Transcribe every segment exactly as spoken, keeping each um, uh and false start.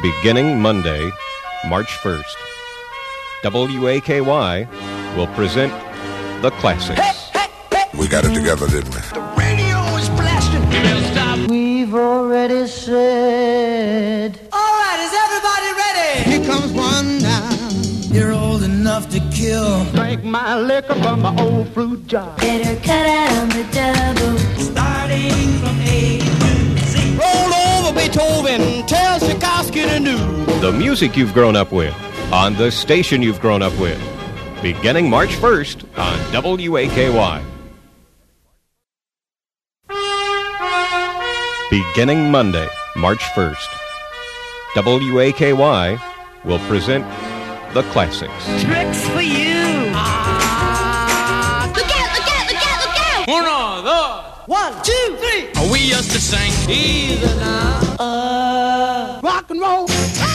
Beginning Monday, March first, W A K Y will present The Classics. Hey, hey, hey. We got it together, didn't we? The radio is blasting. You better stop. We've already said. All right, is everybody ready? Here comes one now. You're old enough to kill. Drink my liquor from my old fruit jar. Better cut out on the double. Starting from A to Z. Roll over Beethoven, tell Tchaikovsky to do. The music you've grown up with, on the station you've grown up with. Beginning March first on W A K Y. Beginning Monday, March first, W A K Y will present The Classics. Tricks for you. Ah. Look out, look out, look out, look out. Uno, dos. One, two, three. We used to sing either now. Uh, Rock and roll.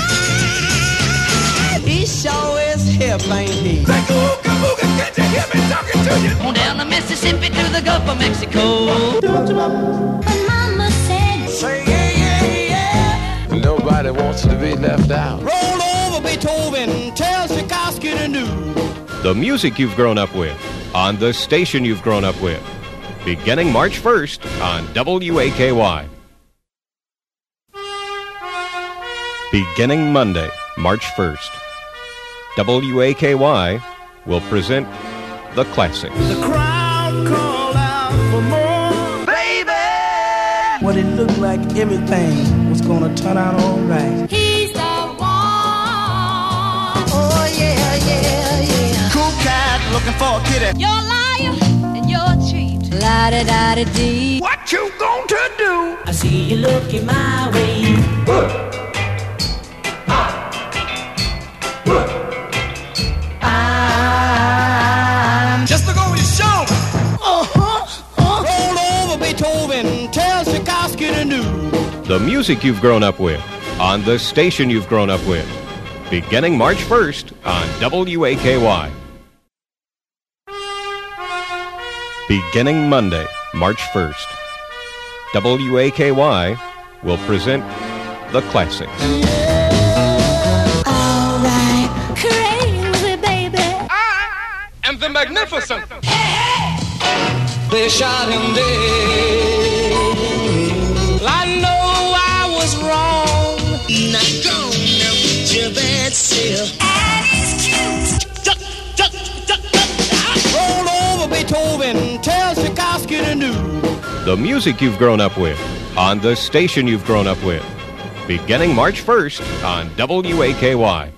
he sure is hip, ain't he? Like ooga booga, can't you hear me talking to you? On down the Mississippi to the Gulf of Mexico. But Mama said, Say yeah, yeah, yeah. Nobody wants to be left out. Roll over Beethoven, tell Tchaikovsky to do. The music you've grown up with, on the station you've grown up with. Beginning March first on W A K Y. Beginning Monday, March first, W A K Y will present The Classics. The crowd call out for more, baby. What it looked like everything was gonna turn out all right. he's the one. Oh, yeah, yeah, yeah. Cool cat looking for a kitty. You're a liar and you're a cheat. La-da-da-da-dee. What you going to do? I see you looking my way. I'm just the go with show. Uh-huh. Uh-huh. Roll over Beethoven, tell Tchaikovsky to do. The music you've grown up with, on the station you've grown up with. Beginning March first on W A K Y. Beginning Monday, March first, W A K Y will present The Classics. All right, crazy baby. And the magnificent. They shot him dead. I know I was wrong. Not gonna put your bad self. And he's cute. Duck, duck, duck, duck. Roll over Beethoven, tell Tchaikovsky to do. The music you've grown up with, on the station you've grown up with. Beginning March first on W A K Y.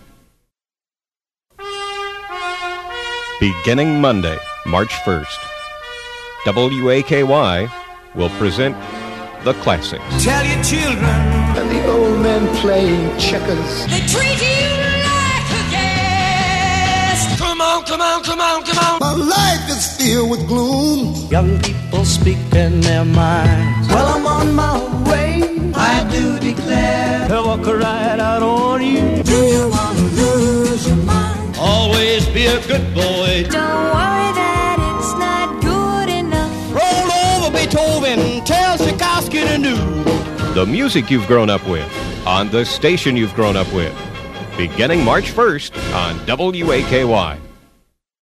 Beginning Monday, March first, W A K Y will present The Classics. Tell your children. And the old men playing checkers. They treat you like a guest. Come on, come on, come on, come on. My life is filled with gloom. Young people speaking their minds. Well, I'm on my way. I do declare. They'll walk right out on you. Do you want to lose your mind? Always be a good boy. Don't worry that it's not good enough. Roll over Beethoven, tell Tchaikovsky to do. The music you've grown up with, on the station you've grown up with. Beginning March first on W A K Y.